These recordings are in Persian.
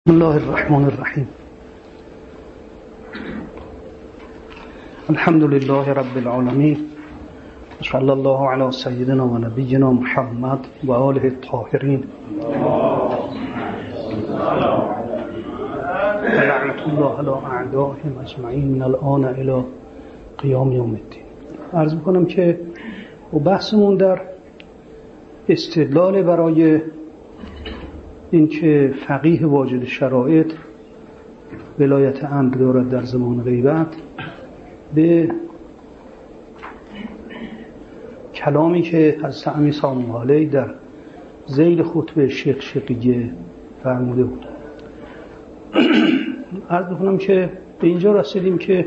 بسم الله الرحمن الرحیم. الحمد لله رب العالمین. صلی الله علی سیدنا و نبینا محمد و آله الطاهرین. لعنت الله علی اعدائهم اجمعین من الان الی قیام یوم الدین. عرض می‌کنم که بحثمون در استدلال برای اینکه فقیه واجد شرایط ولایت امر دارد در زمان غیبت به کلامی که حضرت امیر سلام علیه در ذیل خطبه شیخ شقیقی فرموده بود. عرض بکنم که به اینجا رسیدیم که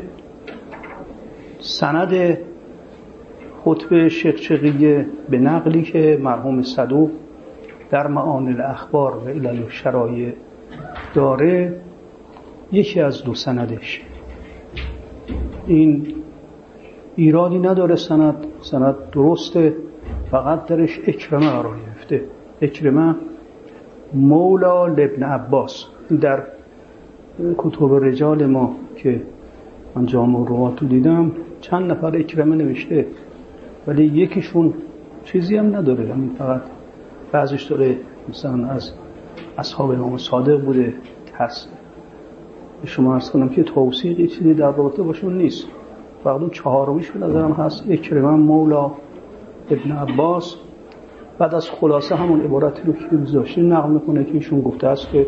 سند خطبه شیخ شقیقی به نقلی که مرحوم صدوق در معانی الاخبار و علل الشرایع داره یکی از دو سندش، این ایرادی نداره، سند درسته، فقط درش اکرمه قرار گرفته. اکرمه مولا لابن عباس. در کتب رجال ما که من جامع الروات رو دیدم چند نفر اکرمه نوشته، ولی یکیشون چیزی هم نداره، همین فقط بعضیش داره مثلا از اصحاب امام صادق بوده. هست به شما عرض کنم که توثیقی چیزی در رابطه باشون نیست، فقط اون چهارمیش به نظرم هست، اکرمه مولا ابن عباس. بعد از خلاصه همون عبارتی رو که گذاشته نقل میکنه که ایشون گفته است که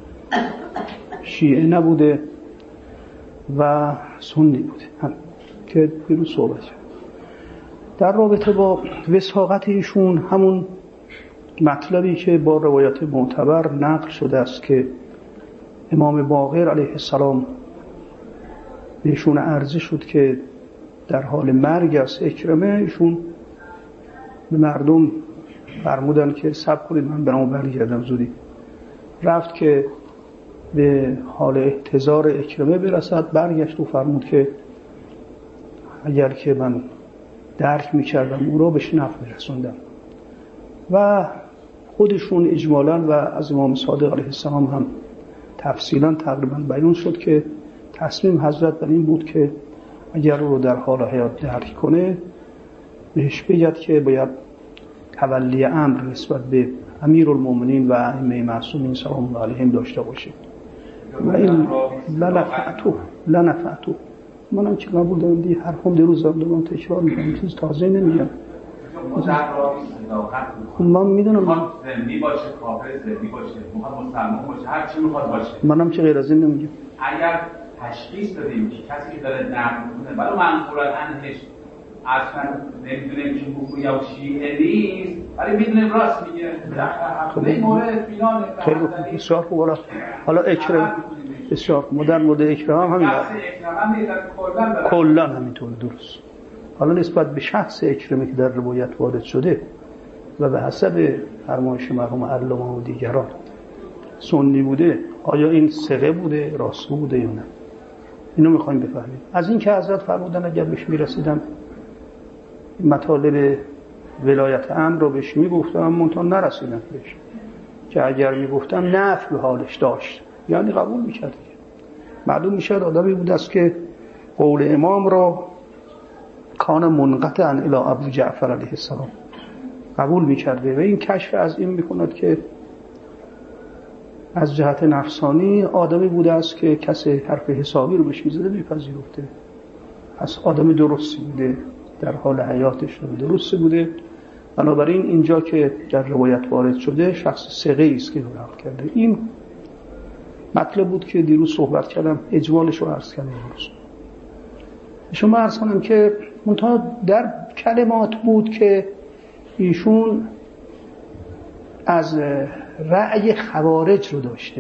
شیعه نبوده و سنی بوده، هم که بیرون صحبت شد. در رابطه با وثاقت ایشون همون مطلبی که با روایت معتبر نقل شده است که امام باقر علیه السلام بهشون عرضه شد که در حال مرگ است اکرمه، ایشون به مردم فرمودن که صبر کنید من برام برگردم زودی. رفت که به حال احتضار اکرمه برسد، برگشت و فرمود که اگر که من درک میکردم او را بهش نفع میرسوندم. و خودشون اجمالاً و از امام صادق علیه السلام هم تفصیلاً تقریباً بیان شد که تصمیم حضرت بر این بود که اگر او رو در حال حیات درک کنه بهش بگید که باید تولی امر نسبت به امیرالمومنین و ائمه معصومین سلام الله علیهم داشته باشه. و این لنفعتو منم که قبول دارم دی حرفم دیروز دارم تکرار میکنم، چیز تازه نمیگم. من میدونم زندی باشه، کافر زندی باشه، میخواد مسلمان باشه، هر چی میخواد باشه، منم که غیر از این نمیگم. اگر تشخیص دادیم که کسی که داره نقل میکنه ولی منقول عنهش اصلا نمیدونیم که حقوقی یا شیعه نیست، ولی میدونیم راست میگه، در این مورد اطمینان خیلی بسیار خوب. حالا اکرم بسیار مدرن مورد اکرام همین کلا همینطور درست. حالا نسبت به شخص اکرمه که در روایت وارد شده و به حسب فرمایش مرحوم علامه و دیگران سنی بوده، آیا این ثقه بوده، راستگو بوده یا نه، اینو میخوایم بفهمیم. از این که حضرت فرمودن اگر بهش میرسیدم مطالب ولایت امر رو بهش میگفتم، منتها نرسیدم بهش، که اگر میگفتم نفع به حالش داشت یعنی قبول میکرد. معلوم میشد آدمی بود است که قول امام را کان منقطعا الی ابو جعفر علیه السلام قبول میکرده و این کشف از این میکند که از جهت نفسانی آدمی بوده است که کسی حرف حسابی رو بهش میزده میپذیرفته. پس آدمی درستی بوده، در حال حیاتش درستی بوده. بنابراین اینجا که در روایت وارد شده شخص ثقه است که نقل کرده. این مطلب بود که دیروز صحبت کردم، اجمالش رو عرض کردم. دیروز شما عرض کنم که منتها در کلمات بود که ایشون از رأی خوارج رو داشته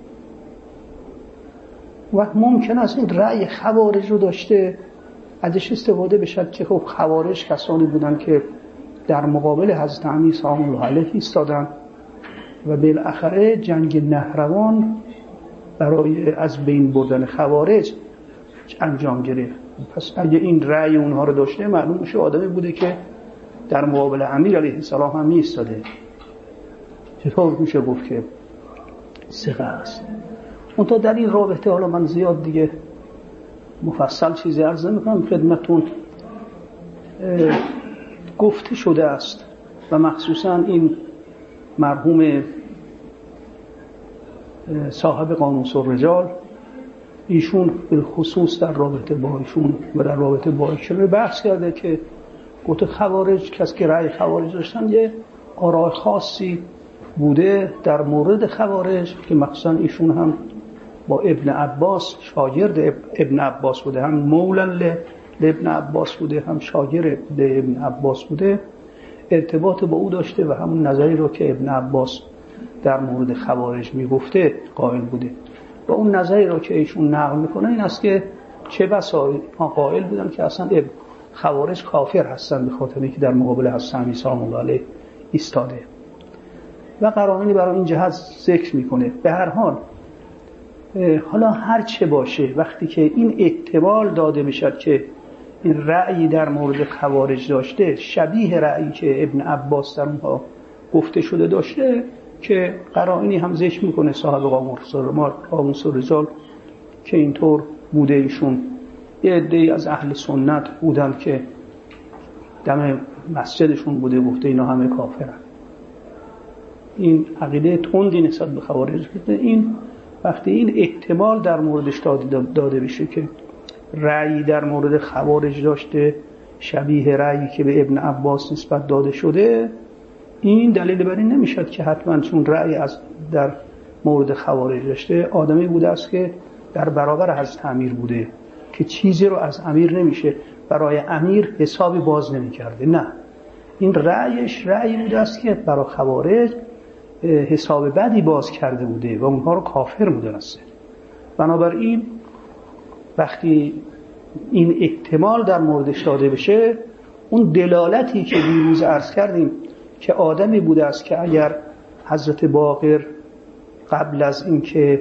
و ممکن است این رأی خوارج رو داشته ازش استفاده بشد که خب خوارج کسانی بودن که در مقابل حضرت امیر سلام الله علیه ایستادن و بالاخره جنگ نهروان برای از بین بردن خوارج انجام گرفت. پس اگه این رأی اونها رو داشته معلوم میشه آدمی بوده که در مقابل امیر علیه السلام هم ایستاده. چطور میشه گفت که ثقه است؟ منتها در این رابطه حالا من زیاد دیگه مفصل چیزی عرض نمی‌کنم خدمتتون. گفته شده است و مخصوصا این مرحوم صاحب قاموس الرجال، ایشون به خصوص در رابطه با ایشون و در رابطه با ایشون بحث کرده که گفته خوارج، کسی که رأی خوارج داشتن یه آراء خاصی بوده در مورد خوارج که مخصوصا ایشون هم با ابن عباس شاگرد ابن عباس بوده، هم مولا ابن عباس بوده، هم شاگرد ابن عباس بوده، ارتباط با او داشته و همون نظری رو که ابن عباس در مورد خوارج میگفته قائل بوده. و اون نظری رو که ایشون نقل میکنه این است که چه بسا قائل بودن که اصلا خوارج کافر هستن به خاطر اینکه در مقابل حضرت علی سلام الله علیه ایستاده و قرائنی برای این جهت ذکر میکنه. به هر حال حالا هر چه باشه، وقتی که این احتمال داده بشد که این رأی در مورد خوارج داشته شبیه رأیی که ابن عباس در اونها گفته شده داشته، که قرائنی هم ذکر میکنه صاحب قاموس الرجال که اینطور بوده. ایشون یه عده‌ای از اهل سنت بودن که دم مسجدشون بوده گفته اینا همه کافرن. این عقیده تندی نسبت به خوارج بوده. این وقتی این احتمال در موردش داده بشه که رأی در مورد خوارج داشته شبیه رأیی که به ابن عباس نسبت داده شده، این دلیل بر این نمیشد که حتما چون رأی از در مورد خوارج داشته آدمی بوده است که در برابر حضرت امیر بوده که چیزی رو از امیر نمیشه برای امیر حسابی باز نمی‌کرده. نه، این رأیش رأی بوده است که برای خوارج حساب بدی باز کرده بوده و اونها رو کافر می‌دونسته. بنابراین وقتی این احتمال در موردش داده بشه، اون دلالتی که دیروز عرض کردیم که آدمی بوده است که اگر حضرت باقر قبل از اینکه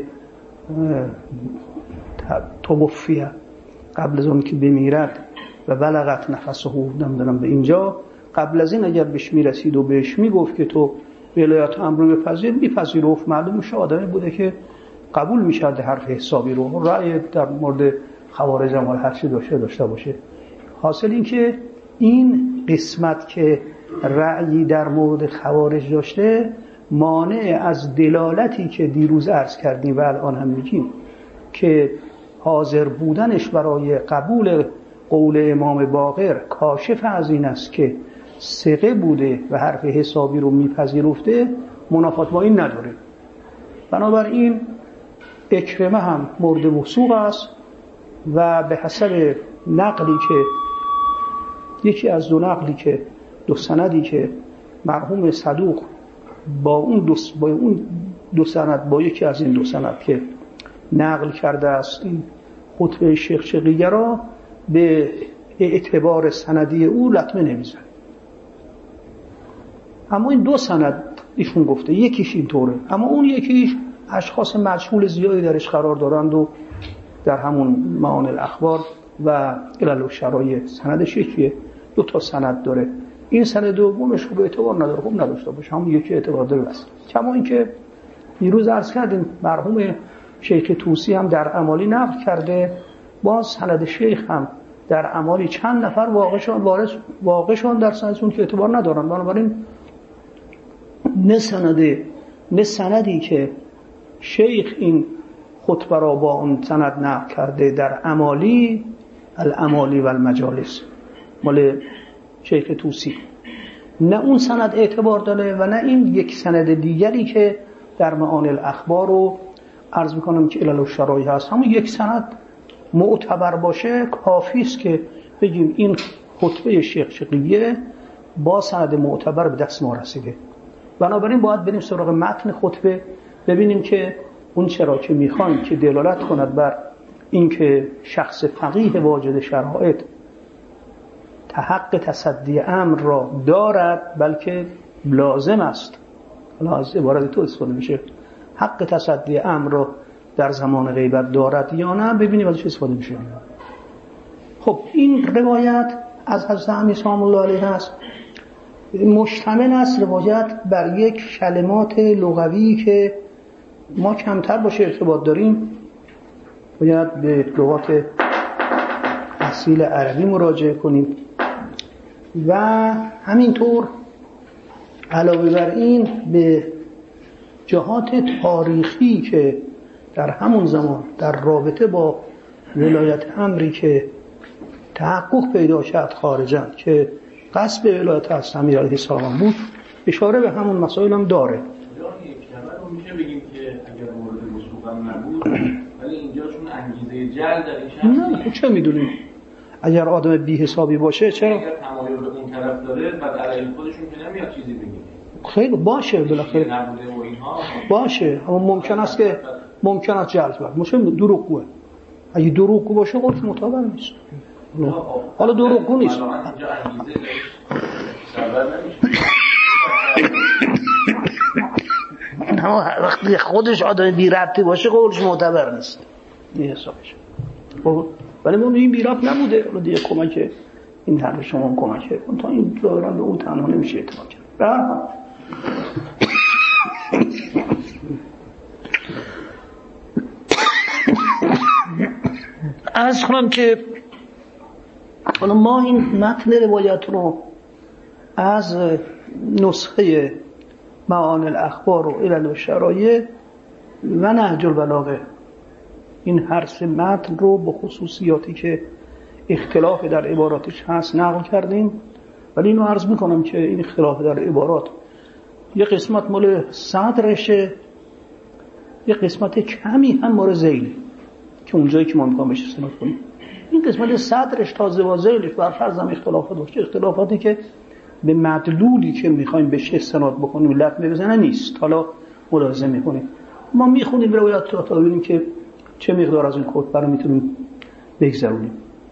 توفیه، قبل از اون که بمیرد و بلغت نفسه، نمیدونم به اینجا، قبل از این اگر بهش میرسید و بهش میگفت که تو ولایت امر رو میپذیرفت، معلوم میشه آدمی بوده که قبول میشد حرف حسابی رو، رأی در مورد خوارج هم هر چی داشته باشه. حاصل این که این قسمت که رأیی در مورد خوارج داشته مانع از دلالتی که دیروز عرض کردیم و الان هم میگیم که حاضر بودنش برای قبول قول امام باقر کاشف از این است که ثقه بوده و حرف حسابی رو میپذیرفته، منافات با این نداره. بنابراین اکرمه هم مورد وثوق است و به حسب نقلی که یکی از دو نقلی که دو سندی که مرحوم صدوق با اون دو سند، با یکی از این دو سند که نقل کرده است این خطبه شیخ شقیقه را، به اعتبار سندی او لطمه نمیزن. اما این دو سند ایشون گفته یکیش اینطوره، اما اون یکیش اشخاص مجهول زیادی درش قرار دارند و در همون معانی الاخبار و علل و شرایع سندش یکیه، دو تا سند داره. این سند دومش خوب اعتبار نداره، خوب نداشته باشه، همون یکی اعتبار داره بس. کما اینکه دیروز عرض کردیم مرحوم شیخ طوسی هم در عمالی نقل کرده، باز سند شیخ هم در عمالی چند نفر واقعشان در سندشون که اعتبار ندارن. بنابراین نه سندی که شیخ این خطبه را با اون سند نقل کرده در عمالی، العمالی و المجالس مال شیخ طوسی، نه اون سند اعتبار داره و نه این یک سند دیگری که در معانی الاخبار رو عرض میکنم که علل و شرایع هست. همون یک سند معتبر باشه کافی است که بگیم این خطبه شیخ شقیقه با سند معتبر به دست ما رسیده. بنابراین باید بریم سراغ متن خطبه، ببینیم که اون چرا که میخوایم که دلالت کند بر اینکه شخص فقیه واجد شرایط حق تصدی امر را دارد، بلکه لازم است، حالا از عبارت تو استفاده میشه، حق تصدی امر را در زمان غیبت دارد یا نه، ببینیم ازش استفاده میشه. خب این روایت از حضرت امیر سلام الله علیه است، مشتمل است روایت بر یک کلمات لغوی که ما کمتر باشه ارتباط داریم، باید به لغات اصیل عربی مراجعه کنیم و همینطور علاوه بر این به جهات تاریخی که در همون زمان در رابطه با ولایت امری که تحقق پیدا شد خارجاً که قصد ولایت از امیر علیه السلام بود اشاره به همون مسائل هم داره. میشه بگیم که اگر مورد وثوق هم نبود ولی اینجا چون انگیزه جلب در این شخص نه چه میدونیم اگر آدم بی حسابی باشه چرا اگر تمایل به اون طرف داره بعد علیه خودشون که نمیاد چیزی بگیم خیلی باشه بالاخره باشه اما ممکن است جلب کنه مشه دروغگوه اگه دروغگو باشه خودش معتبر نیست حالا دروغگو نیست اینجا انگیزه سبب نمیشه وقتی خودش آدم بی ربطی باشه قولش معتبر نیست این حسابش ولی ما این بی ربط نبوده حالا دیگه کمک این حرف شما کمکه تا این ظاهرا به اون تنها نمیشه اعتماد کرد. عرض کنم که حالا ما این متن روایت رو از نسخه معانی الاخبار و علل و شرایع و نهج البلاغه این هر سه متن رو با خصوصیاتی که اختلاف در عباراتش هست نقل کردیم، ولی اینو عرض میکنم که این اختلاف در عبارات یه قسمت مال صدرشه، یه قسمت کمی هم مال ذیله که اونجایی که ما میخوام بهش استناد کنیم. این قسمت صدرش تا زوازیلش بر فرض هم اختلافات باشه، اختلافاتی که به مدلولی که میخوایم بهش استناد بکنیم لطمه بزنه نیست. حالا ملاحظه میکنیم ما میخونیم روایات تا ببینیم که چه مقدار از این کتبه رو میتونیم بگذرونیم.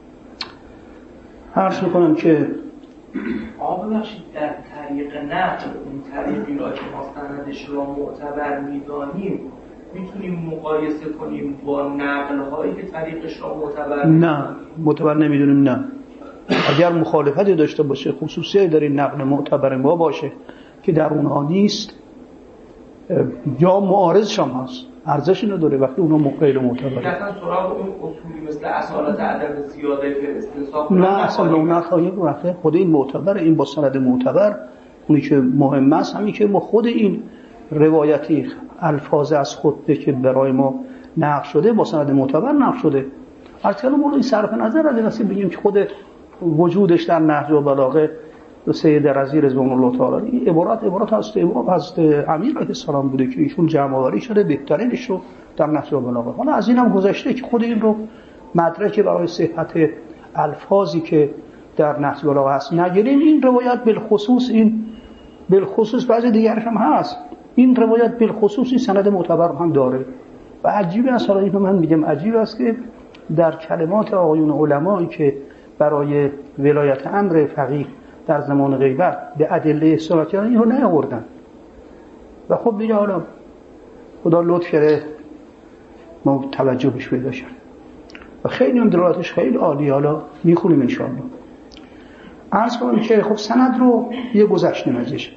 عرض میکنم که ببخشید در طریق نقل اون طریقی را که ما سندش را معتبر میدانیم میتونیم مقایسه کنیم با نقل هایی که طریقش را معتبر نه معتبر نمیدونیم. نه اگر مخالفتی داشته باشه خصوصی در این نقل معتبر ما باشه که در اونها نیست یا معارضش هم هست ارزشی نداره وقتی اونها غیر معتبره. مثلا سراغ اون اصولی مثل اصالت عدم زیاده که استنساخ نه اصلا اون نخواهیم رفته خود این معتبر این با سند معتبر اونی که مهم است همین که ما خود این روایتی الفاظ از خطبه که برای ما نقل شده با سند معتبر نقل شده. البته ما این صرف نظر از این است بگیم که خود وجودش در نهج و بلاغه سید رضی رضوان الله تعالی این عبارات از امیر علیه السلام بوده که ایشون جمع آوری شده بهترینش رو در نهج و بلاغه. حالا از اینم گذشته که خود این رو مدرک برای صحت الفاظی که در نهج و بلاغه هست نگیریم. این روایت بالخصوص بعضی دیگرش هم هست. این روایت بالخصوص این سند معتبر هم داره و عجیب است. حالا اینو من میگم عجیب است که در کلمات آقایون علمایی که برای ولایت امر فقیه در زمان غیبت به ادله استناد کردن اینو نیاوردن و خب دیگه حالا خدا لطف کرده ما توجه بهش پیدا شد و خیلی هم دلالتش خیلی عالی. حالا میخونیم ان شاء الله. عرض کنم که خب سند رو یه گذشته ازش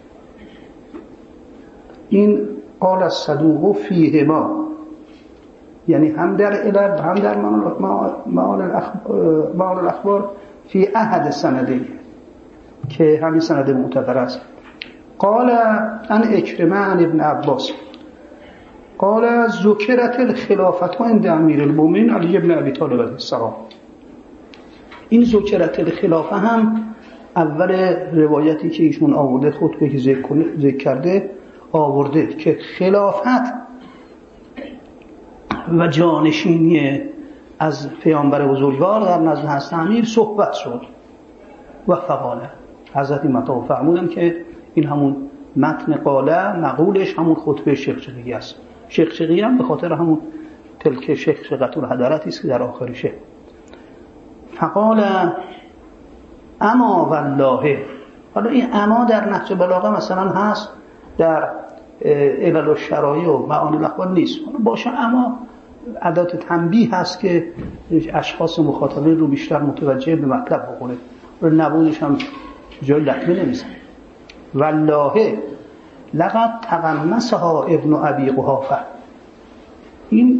این قال الصدوق فیهما یعنی هم در علل هم در معانی الاخبار فی احد سندین که همین سند معتبر است. قال ان اکرمه عن ابن عباس قال ذکرت الخلافت عند امیر المؤمنین علی ابن ابی طالب علیه السلام. این ذکرت الخلافه هم اول روایتی که ایشون آورده خطبه که ذکر کرده آورده که خلافت و جانشینی از پیامبر بزرگوار در نزد حضرت امیر صحبت شد و فقاله حضرت مطاع فرمودن که این همون متن قاله مقولش همون خطبه شیخ شقیقی است. شیخ شقیقی هم به خاطر همون تلک شیخ شقیقی الحضرتی است که در آخرشه. فقاله اما والله. حالا این اما در نهج بلاغه مثلا هست در علل و شرایع و معانی الاخبار نیست. باشه اما ادات تنبیه هست که اشخاص مخاطبین رو بیشتر متوجه به مطلب بکنه و نبودش هم جای لطمه نمیزن. والله لقد تقمصها ابن ابی قحافه. این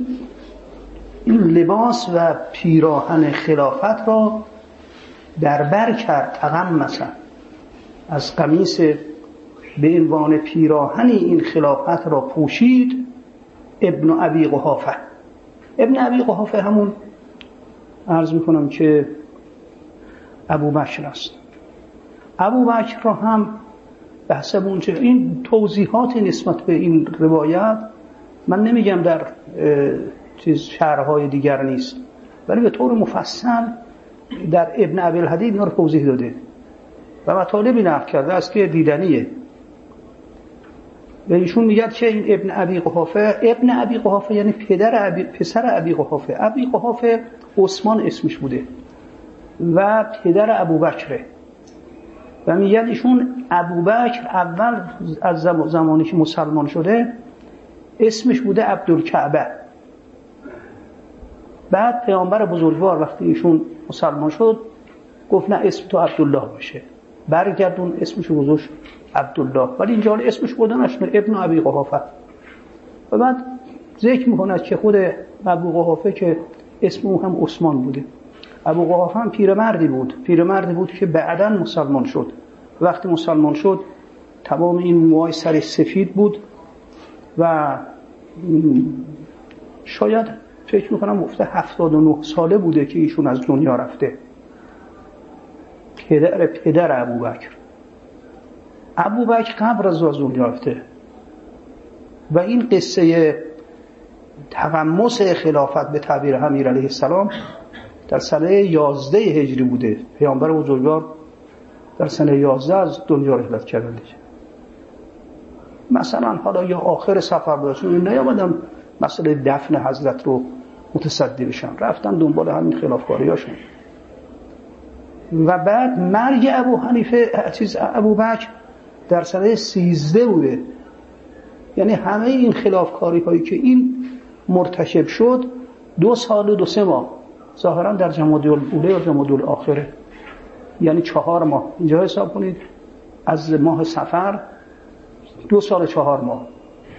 لباس و پیراهن خلافت را در بر کرد. تقمص از قمیص به عنوان پیراهن این خلافت را پوشید ابن ابی قحافه. ابن ابی قحافه همون عرض میکنم که ابوبکر است. ابوبکر را هم به حسب اونچه این توضیحات نسبت به این روایت من نمیگم در شرحهای دیگر نیست، ولی به طور مفصل در ابن ابی الحدید اینا رو توضیح داده و مطالبی نقل کرده است که دیدنیه. و ایشون میگه که این ابن ابی قحافه یعنی پسر ابی قحافه. ابی قحافه عثمان اسمش بوده و پدر ابوبکره و میگه ایشون ابوبکر اول از زمانی که مسلمان شده اسمش بوده عبدالکعبه. بعد پیامبر بزرگوار وقتی ایشون مسلمان شد گفت نه اسم تو عبدالله باشه، برگردون اسمشو گذاشت عبدالله، ولی اینجا اسمش بودنش ابن ابی قحافه. و بعد ذکر میکنه که خود ابو قحافه که اسم او هم عثمان بوده. ابو قحافه هم پیرمردی بود که بعداً مسلمان شد. وقتی مسلمان شد تمام این موهای سرش سفید بود و شاید فکر میکنم گفته 79 ساله بوده که ایشون از دنیا رفته. پدر ابوبکر قبل از دنیا رفته و این قصه تقمص خلافت به تعبیر امیر علیه السلام در سنه 11 هجری بوده. پیامبر بزرگوار در سنه 11 از دنیا رحلت کردند. مثلا حالا یا آخر سفر بودن نیامدن مسئله دفن حضرت رو متصدی بشن، رفتن دنبال همین خلافکاریاشون. و بعد مرگ ابوبکر در سنه 13 بوده. یعنی همه این خلافکاری هایی که این مرتکب شد 2 سال و 2-3 ماه ظاهرا در جمادی الاولی و جمادی الاخره، یعنی 4 ماه اینجا حساب کنید از ماه صفر 2 سال 4 ماه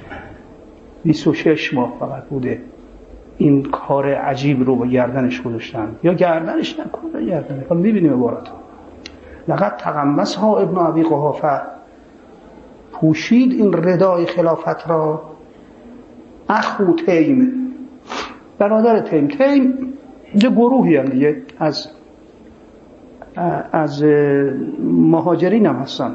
26 ماه فقط بوده این کار عجیب رو با گردنش گذاشتن، یا گردنش نکنه گردنش. حالا میبینیم عبارت لقد تقمصها ابن ابی قحافه، پوشید این ردای خلافت را اخو تیم، برادر تیم. یه گروهی هم دیگه از مهاجرین هم هستن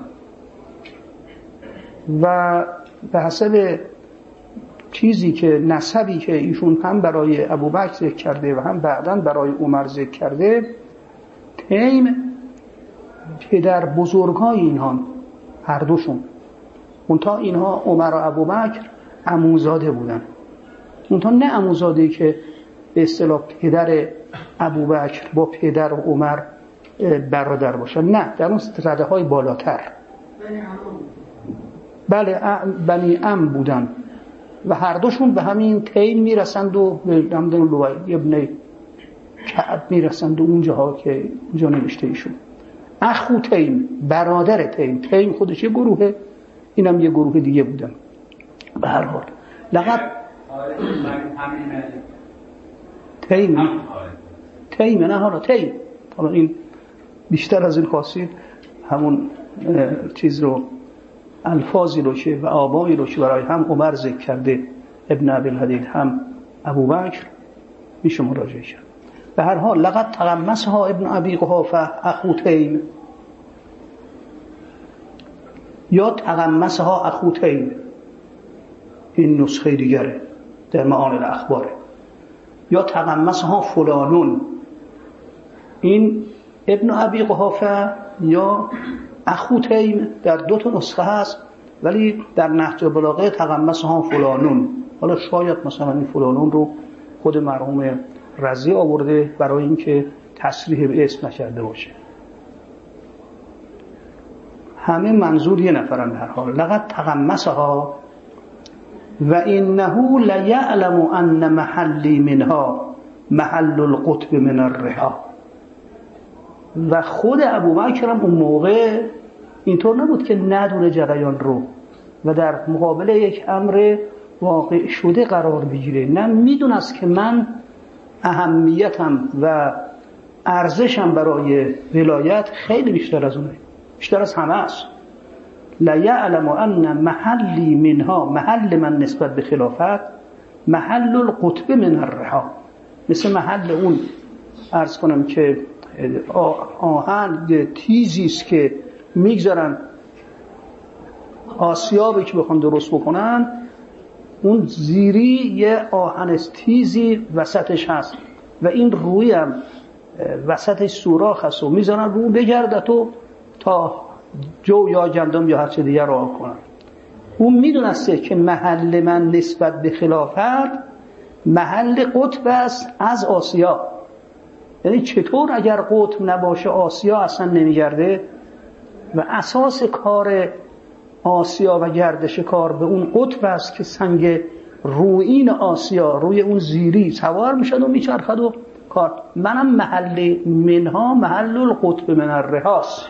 و به حسب چیزی که نسبی که ایشون هم برای ابوبکر ذکر کرده و هم بعداً برای عمر ذکر کرده، تیم پدر بزرگای اینها هر دوشون، اونتا اینها عمر و ابوبکر عموزاده بودن، اونتا نه عموزاده که به اصطلاح پدر ابوبکر با پدر عمر برادر باشن، نه در اون رده های بالاتر. بله بنی عم بودن و هر دوشون به همین تیم میرسند و به لوی ابن کعب میرسند و اونجاها که اونجا نوشته ایشون اخو تیم، برادر تیم خودش یه گروهه، اینم یه گروه دیگه بودن. به هر حال لقد تیم نه حالا تیم، حالا این بیشتر از این خواستید همون چیز رو الفاظی رو که و آبایی رو که برای هم عمر ذکر کرده ابن ابی الحدید هم ابوبکر میشه مراجعه کرد. به هر حال لقد تقمصها ابن ابی قحافه اخو تیم یا تقمصها اخو تیم، این نسخه دیگره در معانی الاخباره، یا تقمصها فلانون، این ابن ابی قحافه یا اخو تیم در 2 نسخه هست، ولی در نهج البلاغه تقمصها فلانون. حالا شاید مثلا این فلانون رو خود مرحوم رضی آورده برای اینکه تصریح به اسم نکرده باشه. همه منظور یه نفرن. در حال لقد تقمصها و انه لیعلم ان محلی منها محل القطب من الرها. و خود ابوبکر هم اون موقع اینطور نبود که ندونه جریان رو، و در مقابل یک امر واقع شده قرار بگیره، نه میدونست که من اهمیتم و ارزشم برای ولایت خیلی بیشتر از اونه، بیشتر از همه است. لا یعلم ان محلی منها، محل من نسبت به خلافت، محل القطب من الرها، مثل محل اون عرض کنم که آهن تیزی است که میگذارن آسیابی که بخوان درست بکنن، اون زیری یه آهن تیزی وسطش هست و این روی هم وسطش سوراخ هست و میذارن رو بگرده تا جو یا گندم یا هر چه دیگر رو آب کنن. اون میدونسته که محل من نسبت به خلافت محل قطب است از آسیا. یعنی چطور اگر قطب نباشه آسیا اصلا نمیگرده و اساس کار آسیا و گردش کار به اون قطب است که سنگ رویین آسیا روی اون زیری سوار میشد و میچرخد و کار. منم محل منها محل القطب من الرهاست.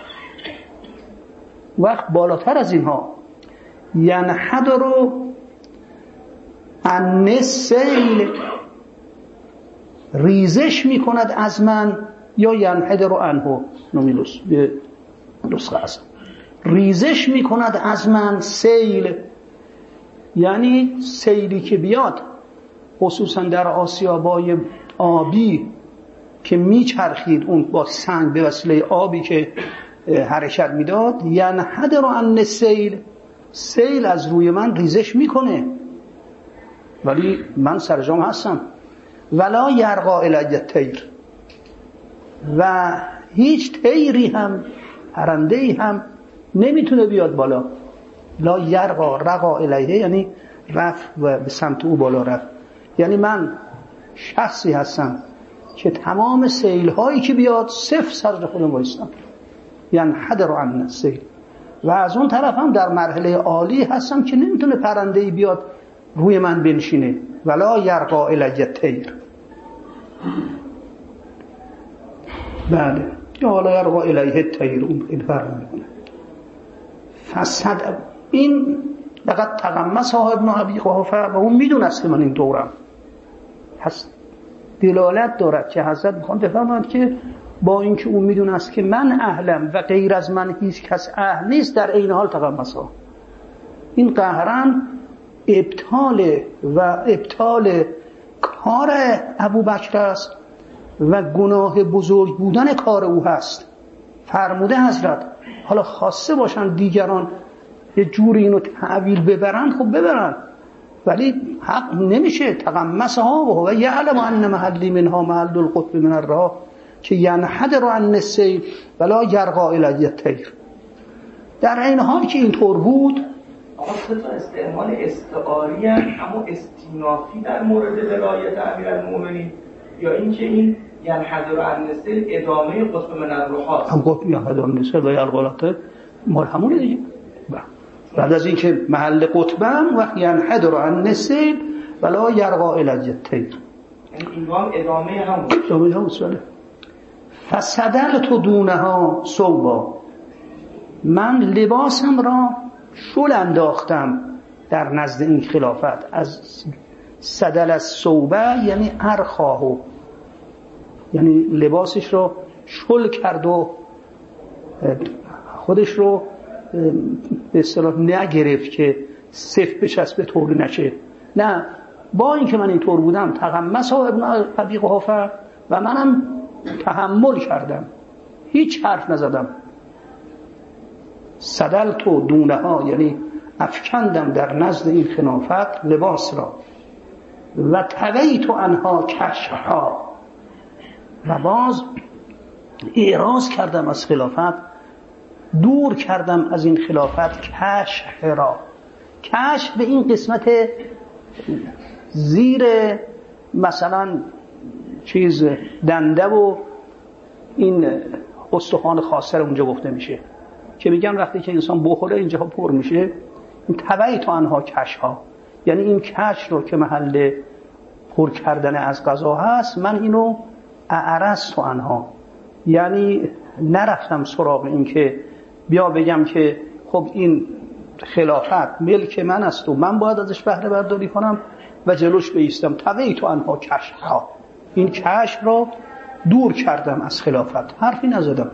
وقت بالاتر از اینها ینحدر عن السیل، ریزش میکند از من، یا ینحدر عنه نومیلوس به نسخه است، ریزش میکند از من سیل، یعنی سیلی که بیاد خصوصا در آسیابای آبی که میچرخید اون با سنگ به وسیله آبی که حرکت میداد، ینحدر عن السیل، سیل از روی من ریزش میکنه ولی من سرجام هستم. ولا یرقا الی الطیر، و هیچ طیری هم پرنده‌ای هم نمیتونه بیاد بالا. لا یرقا، رقا الیه یعنی رفت و به سمت او بالا رفت. یعنی من شخصی هستم که تمام سیل هایی که بیاد صفر سر خودم وایستم، ینحدر عن السیل. و از اون طرف هم در مرحله عالی هستم که نمیتونه پرنده‌ای بیاد روی من بنشینه. ولا یرقا الی الطیر. بله، یا ولا یرقا الیه الطیر، اون خیلی فرق میکنه. فسد این فقط تقمص ابن ابی قحافه و اون میدونست که من این دورم پس دلالت دارد که حضرت میخوان بفرمایند که با اینکه اون میدونست که من اهلم و غیر از من هیچ کس اهل نیست، در این حال تقمص ها این قهرن ابطال کار ابوبکر است و گناه بزرگ بودن کار او هست. فرموده حضرت حالا خواسته باشن دیگران یه جوری اینو تعویل ببرن، خب ببرن، ولی حق نمیشه. تقمص ها و یعلم ان محلی منها محل القطب من الرها که ینحدر عن السیل ولا یرقا الی الطیر. در این حال که اینطور بود، خاصتا استعمال استعاری اما استینافی در مورد ولایت امیرالمومنین، یا اینکه این ینحدر عن السیل ادامه قطب من الرها هم قطب ینحدر عن السیل و یرقا مال همونه دیگه. بعد از اینکه محل قطبم وقت ینحدر عن السیل ولا یرقا الی الطیر، یعنی این هم ادامه همون. فسدلت دونها صوبا، من لباسم را شل انداختم در نزد این خلافت. از سدل از صوبه یعنی ارخاهو، یعنی لباسش را شل کرد و خودش رو به اصطلاح نگرفت که سفت بچسبه طوری نشه. نه، با اینکه من اینطور بودم تقمص ابن ابی قحافه و منم تحمل کردم، هیچ حرف نزدم. سدلت دونها یعنی افکندم در نزد این خلافت لباس را، و تویت عنها کشها، و باز اعراض کردم از خلافت، دور کردم از این خلافت کشح را. کشح به این قسمت زیر مثلا چیز دنده و این استخوان خاصر اونجا گفته میشه که میگن وقتی که انسان بخوره اینجا پر میشه. این تویت عنها کشها یعنی این کش رو که محل پر کردن از غذا هست، من اینو اعرضت عنها، یعنی نرفتم سراغ این که بیا بگم که خب این خلافت ملک من است و من باید ازش بهره برداری کنم و جلوش بایستم. طویت عنها کشفها، این کشف را دور کردم از خلافت، حرفی نزدم.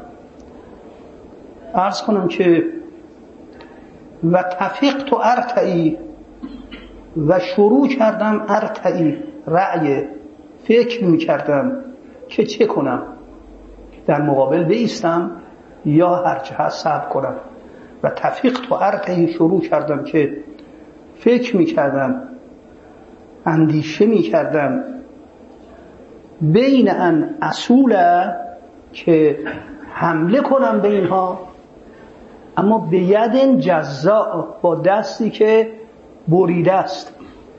عرض کنم که و تفقت ارتعی، و شروع کردم ارتعی، رأی، فکر میکردم که چه کنم، در مقابل بایستم یا هرچه هست صبر کنم. و تفقت ارتعی، شروع کردم که فکر میکردم، اندیشه میکردم، بین ان اصول، که حمله کنم به اینها، اما به ید جزاء، با دستی که بریده است.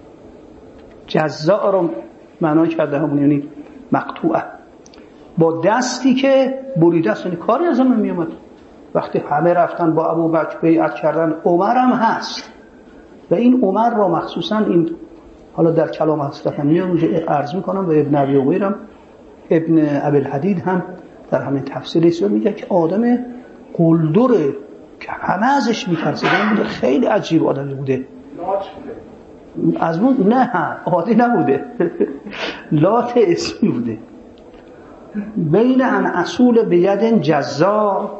جزاء رو معنا کرده همون یعنی مقطوعه، با دستی که بریده است، یعنی کاری از من میامد. وقتی همه رفتن با ابوبکر بیعت کردن، عمر هم هست و این عمر را مخصوصا این حالا در کلام حضرت میام عرض میکنم و ابن ابی عمر، ابن ابی الحدید هم در همین تفسیرش میگه که آدم قلدره که همه ازش میترسیدن بوده، خیلی عجیب آدمی بوده. از اون نه عادی نبوده لات اسمی بوده. بین ان اصول به ید جزا،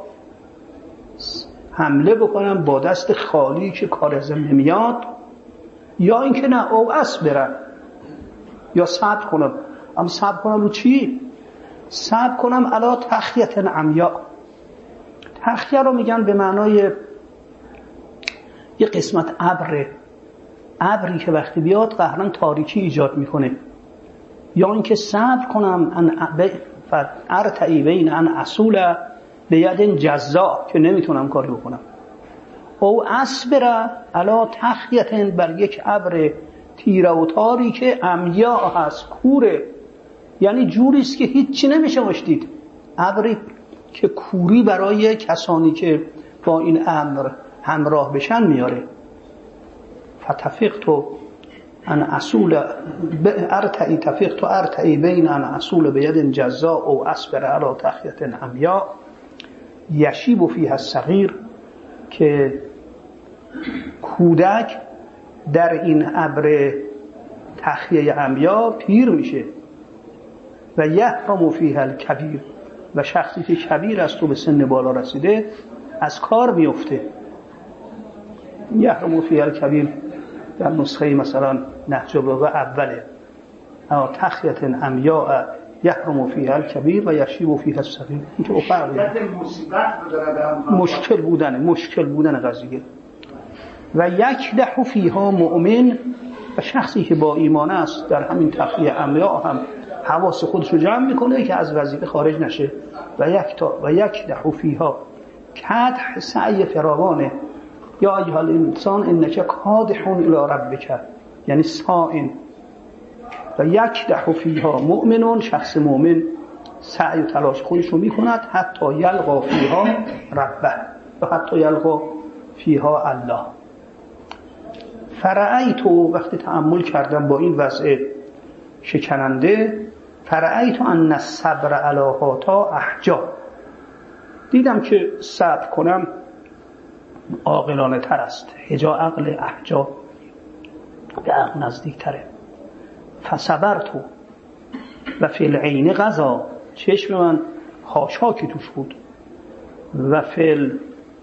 حمله بکنم با دست خالی که کار ازم نمیاد، یا اینکه نه او برم یا صبر کنم. اما صبر کنم رو چی؟ صبر کنم علا تخیت عمیا. تخیه رو میگن به معنای یه قسمت ابری که وقتی بیاد قهرن تاریکی ایجاد میکنه. یا اینکه صبر کنم ارتعی بین ان اصول به ید جزا، که نمیتونم کاری بکنم. او اصبر علا تخیت، بر یک ابر تیره و تاریک عمیا هست، کوره، یعنی جوریست که هیچی نمیشه مشتید. ابری که کوری برای کسانی که با این امر همراه بشن میاره. فتفقت ان اصول ارتعی، تفقت ارتعی بین ان اصول به ید جزا او اصبر علی تخیت عمیا یشیب فیها الصغیر، که کودک در این ابر تخیه عمیا پیر میشه. و یحرم فیها الکبیر، و شخصی که کبیر است و به سن بالا رسیده از کار میفته. یحرم فیها الکبیر در نسخه مثلا نهج البلاغه اوله، او تخیت عمیا یحرم فیها الکبیر و یشیب فیها الصغیر. این که مشکل بودن قضیه. و یکدح فیها مؤمن، و شخصی که با ایمان است در همین تخیه عمیا هم حواس خودش رو جمع میکنه که از وظیفه خارج نشه. و یکدح فیها کدح سعی فراوانه، یا ایها الانسان انک کادح الی ربک، یعنی سائن. و یکدح فیها مؤمنون، شخص مؤمن سعی و تلاش خودش رو میکند حتی یلقا فیها ربه، و حتی یلقا فیها الله. فرأیتو، وقتی تأمل کردم با این وضع شکننده، فرأیتو ان الصبر علی هاتا احجا، دیدم که صبر کنم عاقلانه تر است. حجا عقل، احجا به عقل نزدیک تره. فصبرتو و فی العین غذا، چشم من خاشاکی توش بود. و فی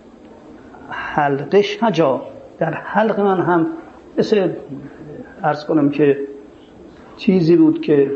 الحلق شجا، در حلق من هم مثل عرض کنم که چیزی بود که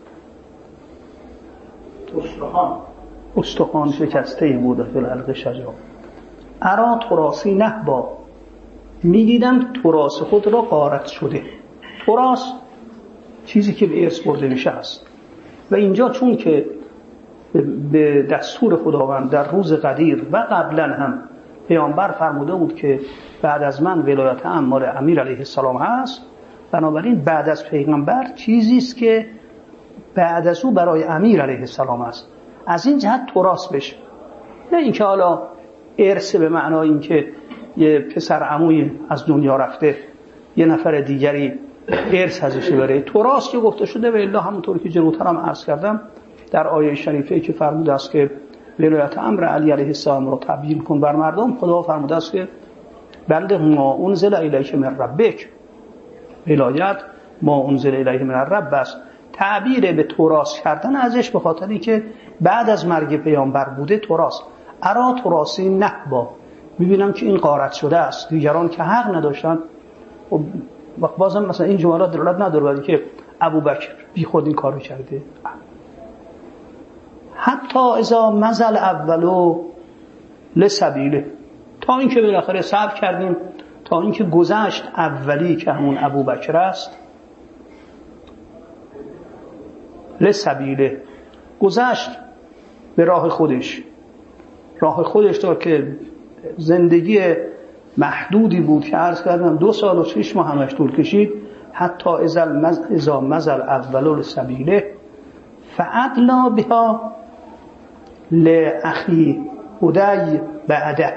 استخوان شکسته بود. فی الحلق شجا ارا تراسی نهبا، میدیدم تراس خود را غارت شده. تراس چیزی که به ارث برده میشه است. و اینجا چون که به دستور خداوند در روز قدیر و قبلا هم پیامبر فرموده بود که بعد از من ولایت مال امیر علیه السلام هست، بنابراین بعد از پیغمبر چیزی است که بعد از او برای امیر علیه السلام است. از این جهت تراث بشه، نه اینکه حالا ارث به معنای اینکه یه پسر عموی از دنیا رفته یه نفر دیگری ارث ازش بره. تراث که گفته شده و الا همونطور که جلوتر هم عرض کردم در آیه شریفه که فرموده است که ولایت امر علی علیه السلام را تبیین کن بر مردم، خدا فرموده است که بلغ ما انزل الیک من ربک. ولایت ما انزل الیک من الرب است. تعبیر به توراس کردن ازش به خاطر اینکه بعد از مرگ پیامبر بوده توراس. ارا توراسی نهبا، میبینم که این غارت شده است، دیگران که حق نداشتن. بازم مثلا این جملات دلالت نداره برای که ابوبکر بی خود این کارو کرده. حتی اذا مزل اولو لسبیله، تا اینکه بالاخره صبر کردیم تا اینکه گذشت اولی که همون ابوبکر است، لسبیله گذشت به راه خودش. راه خودش دار که زندگی محدودی بود که عرض کردم 2 سال و 6 ماه همش طول کشید. حتی اذا مزل اولو لسبیله فعدلا بها لأخی هدی بعده،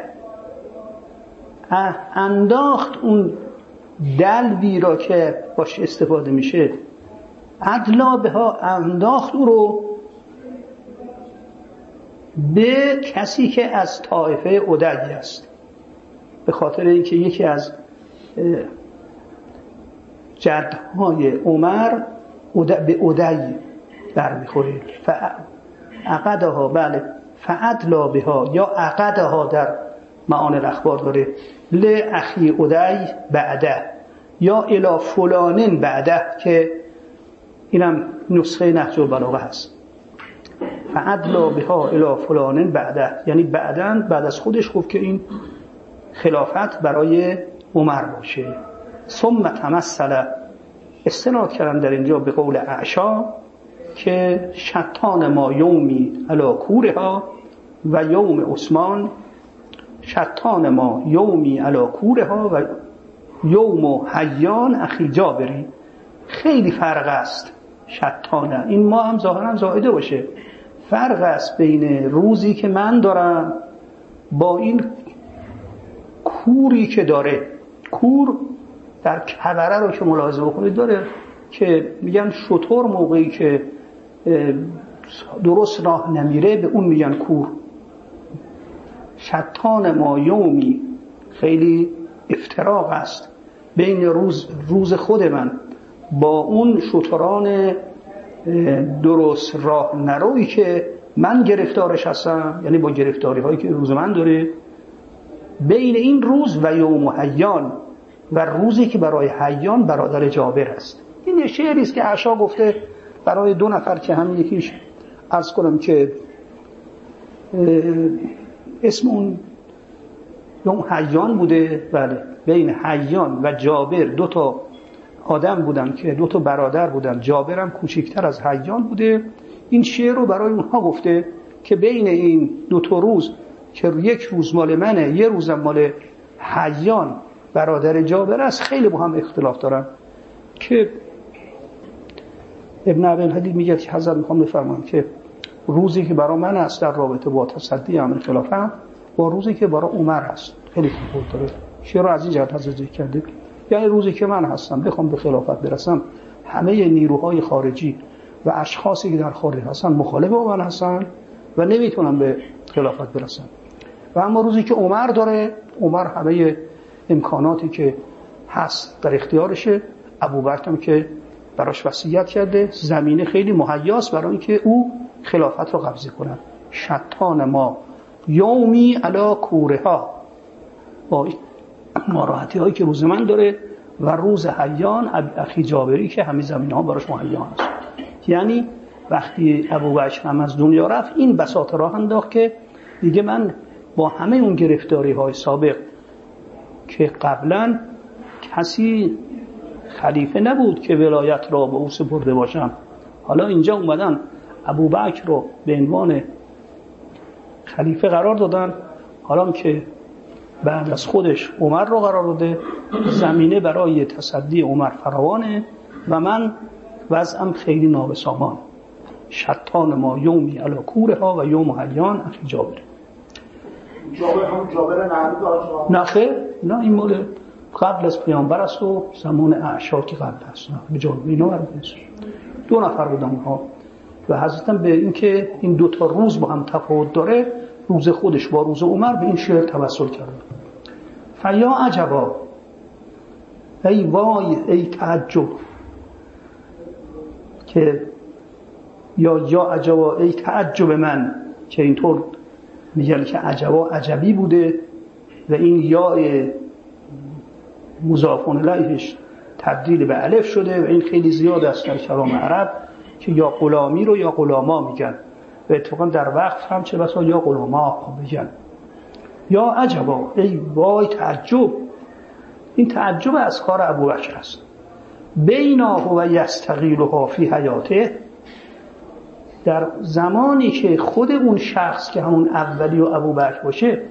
انداخت اون دلوی را که باش استفاده میشه، عدلا بها انداخت او رو به کسی که از طائفه هدی است، به خاطر اینکه یکی از جدهای عمر به هدی برمیخوره. عقدها، بله، فعدلا بها یا عقدها در معانی الاخبار داره، لأخی هدی بعده یا الی فلانن بعده که اینم نسخه نهج البلاغه هست. فعدلا بها الی فلانن بعده یعنی بعد از خودش گفت که این خلافت برای عمر باشه. ثم تمثل، استناد کردن در اینجا به قول اعشا که شطان ما یومی علی کورها و یوم عثمان، شطان ما یومی علی کورها و یوم حیان اخی جابری. خیلی فرق است شطانه، این ما هم ظاهرا زائده باشه، فرق است بین روزی که من دارم با این کوری که داره. کور در کبره رو که ملاحظه بکنید داره که میگن شتر موقعی که درست راه نمیره به اون میگن کور. شطان ما یومی خیلی افتراق است بین روز خود من با اون شتران درست راه نروی که من گرفتارش هستم، یعنی با گرفتاری هایی که روز من داره، بین این روز و یوم حیان و روزی که برای حیان برادر جابر است. این شعری است که عشا گفته برای 2 نفر که هم یکیش عرض کنم که اسم اون یوم حیان بوده، بله، بین حیان و جابر 2 تا آدم بودن که 2 تا برادر بودن، جابر هم کوچکتر از حیان بوده. این شعر رو برای اونها گفته که بین این 2 تا روز که یک روز مال منه، یه روزم مال حیان برادر جابر است، خیلی با هم اختلاف دارن. که ابن عبی الحدید میگه که حضرت میخوام بفرمایم که روزی که برای من است در رابطه با تصدی امر خلافت با روزی که برای عمر است خیلی فرق داره. شعر رو از این جهت ذکر کرده، یعنی روزی که من هستم بخوام به خلافت برسم، همه نیروهای خارجی و اشخاصی که در خارج هستن مخالف با من هستن و نمیتونم به خلافت برسم. و اما روزی که عمر داره، عمر همه امکاناتی که هست در اختیارشه، ابوبکر هم که براش وصیت کرده، زمینه خیلی مهیاست برای اینکه او خلافت رو قبضه کنه. شطان ما یومی علی کورها، با ناراحتی هایی که روز من داره، و روز حیان اخی جابری که همه زمینه ها براش مهیا هست. یعنی وقتی ابوبکر هم از دنیا رفت، این بساط راه انداخت که دیگه من با همه اون گرفتاری های سابق که قبلا کسی خلیفه نبود که ولایت را به او سپرده باشم، حالا اینجا اومدن ابوبکر رو به عنوان خلیفه قرار دادن، حالا که بعد از خودش عمر رو قرار داده، زمینه برای تصدی عمر فراوانه و من وضعم خیلی نابسامان. شطان ما یومی علی کورها و یوم حیان اخی جابر. جابر نهبی نه خیر، نه، این مال قبل از پیامبر است و زمان اعشا که قبل است. به جابر اینا برمی‌رسه. 2 نفر بودن ها و حضرتم به این که این 2 تا روز با هم تفاوت داره، روز خودش با روز عمر، به این شعر توسل کرده. فیا عجبا، ای وای، ای تعجب، که یا عجبا ای تعجب من، که اینطور میگن که عجبا عجبی بوده و این یا مضاف الیهش تبدیل به الف شده و این خیلی زیاد است در کلام عرب که یا غلامی رو یا غلاما میگن و اتفاقا در وقت هم چه بسا یا غلاما میگن. یا عجبا، ای وای تعجب، این تعجب از کار ابوبکر است. بیناه و یستقیلها فی حیاته، در زمانی که خود اون شخص که همون اولی و ابوبکر باشه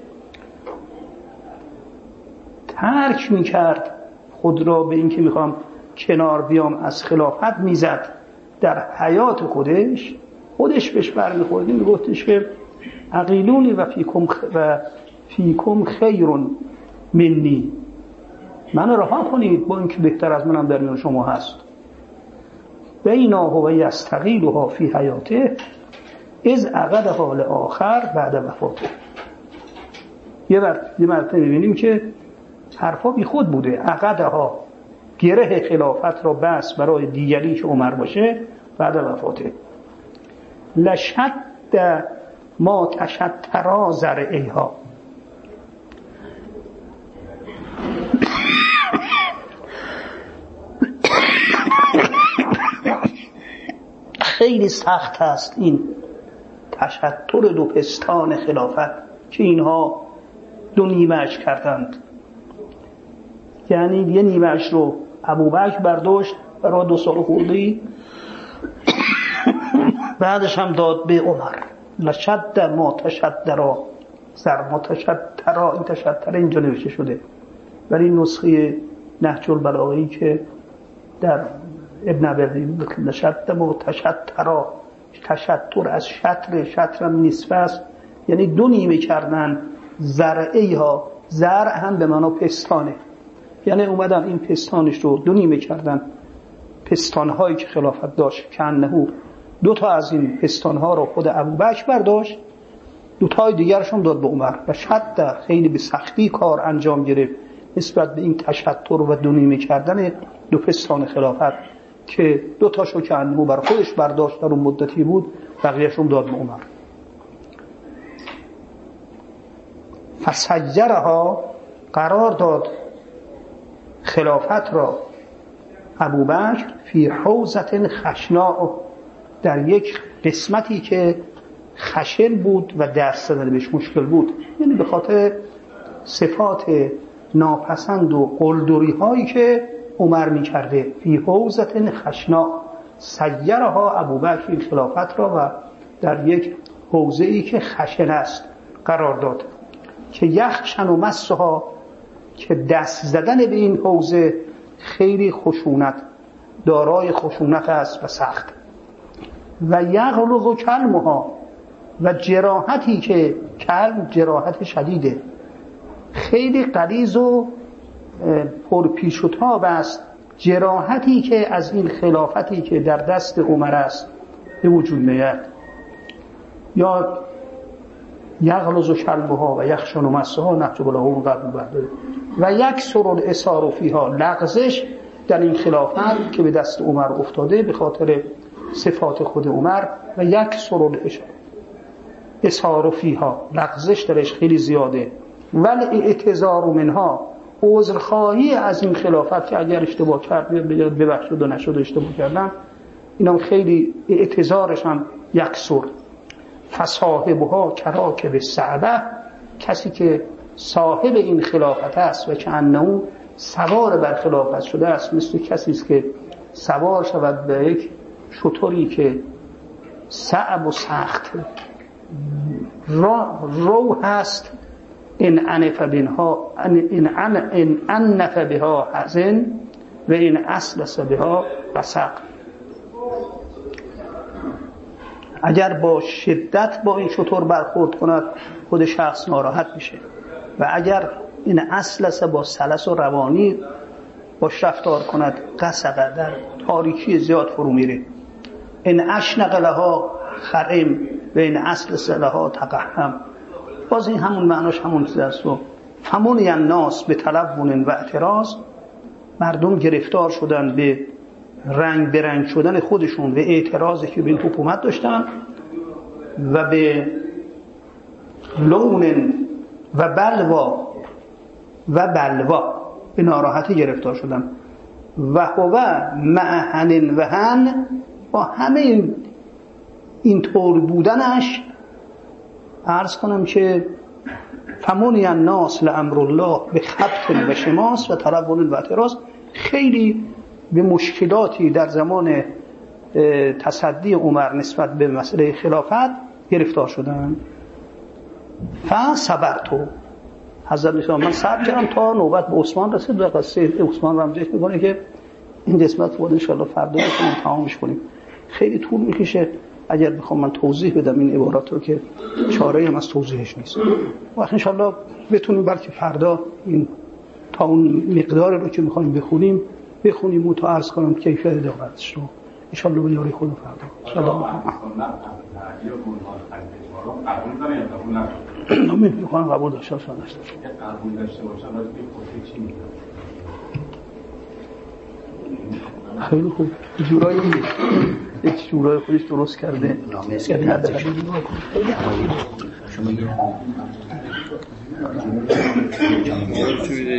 ترک میکرد خود را به این که میخوام کنار بیام از خلافت میزد، در حیات خودش بهش برمیخوردی، میگفتش که عقیلونی و فیکم خیرون منی، منو رها کنید با اینکه بهتر از منم در میان شما هست. بیناه و یستقیلها فی حیاته از عقدها لآخر بعد وفاته. یه مرتبه میبینیم که حرفا بی خود بوده. عقدها، گره خلافت را بس برای دیگری که عمر باشه بعد وفاته. لشد ما تشترا زرعیها، خیلی سخت است این تشتر دو پستان خلافت که اینها دو نیمه‌اش کردند. یعنی یه نیمه‌اش رو ابوبکر برداشت برای 2 سال خورده‌ای، بعدش هم داد به عمر. لشد ما تشترا زر متشترا، این تشتر اینجا نوشته شده، ولی نسخه نهج البلاغه‌ای که در ابن عبدی لشد ما تشترا، تشتر از شطر هم نصف است، یعنی 2 نیمه کردن زرعی ها. زرع هم به معنی پستانه، یعنی اومدن این پستانش رو 2 نیمه کردن. پستانهایی که خلافت داشت که انهو 2 تا از این پستانها رو خود ابوبکر برداشت، 2 تای دیگرش هم داد به عمر و شد خیلی به سختی کار انجام گرفت نسبت به این تشتر و 2 نیمه کردن 2 پستان خلافت که 2 تاشو که انهو بر خودش برداشت در اون مدتی بود، بقیه‌اش هم داد به عمر. فسیرها، قرار داد خلافت را ابوبکر فی حوزة خشناء، در یک قسمتی که خشن بود و درس زدن بهش مشکل بود، یعنی به خاطر صفات ناپسند و قلدری هایی که عمر می کرده. فی حوزة خشناء سیرها ابوبکر خلافت را و در یک حوزه ای که خشن است قرار داد که یخشن و مسها، که دست زدن به این حوزه خیلی خشونت، دارای خشونت است و سخت. و یغلظ کلمها، و جراحتی که کلم جراحت شدیده، خیلی غلیظ و پرپیش و تاب است جراحتی که از این خلافتی که در دست عمر است به وجود میاد. یا یغلظ کلمها و یخشن و مسها، نهج البلاغه قبل بعد. و یکسر الاسار فیها، لغزش در این خلافت که به دست عمر افتاده به خاطر صفات خود عمر. و یکسر الاسار فیها، لغزش درش خیلی زیاده. ولی اعتذار منها، عذرخواهی از این خلافت که اگر اشتباه کرد ببخشید و نشد اشتباه کردم، اینا خیلی اعتذارش هم یکسر. فصاحبها کراکب الصعبه، کسی که صاحب این خلافت است و که انه سوار بر خلافت شده است، مثل کسی است که سوار شود به یک شتری که صعب و سخت رو هست. ان انف بها ان انف بها حزن و این اسلس بها بسق. اگر با شدت با این شتر برخورد کند خود شخص ناراحت میشه و اگر این اسلس با سلس و روانی باش رفتار کند قسقه، در تاریکی زیاد فرو میره. این اشنق لها خرم و این اسلس لها تقحم، باز این همون معناش همون چیز است. و فمنع الناس به تلون و اعتراض، مردم گرفتار شدن به رنگ برنگ شدن خودشون و اعتراضی که به این حکومت داشتن و به لون و بلوا به ناراحتی گرفتار شدن. و هو مع هن و هن، با همه این طور بودنش عرض کنم که فمنع الناس لامر الله به خبط و شماس و تلون و اعتراض، خیلی به مشکلاتی در زمان تصدی عمر نسبت به مسئله خلافت گرفتار شدن. فصبرتو، حضرت میگه من صبر کردم تا نوبت به عثمان رسید و قصه عثمان رو هم ذکر میکنه که این قسمت بود ان شاء الله فردا بتونیم تمامش کنیم. خیلی طول میکشه اگر بخوام من توضیح بدم این عبارات رو که چاره‌ای هم از توضیحش نیست. وقت ان شاء الله بتونیم بلکه فردا این تا اون مقدار رو که میخوایم بخونیم و تا عرض کنم کیفیت دقتش رو ان شاء الله به یاری خود فردا. امین میخوام قبول داشته باشم. قبول داشته باشم راجع به خودت چی میگی؟ خیلی خوب، یک جورای خودش درست کرده. شما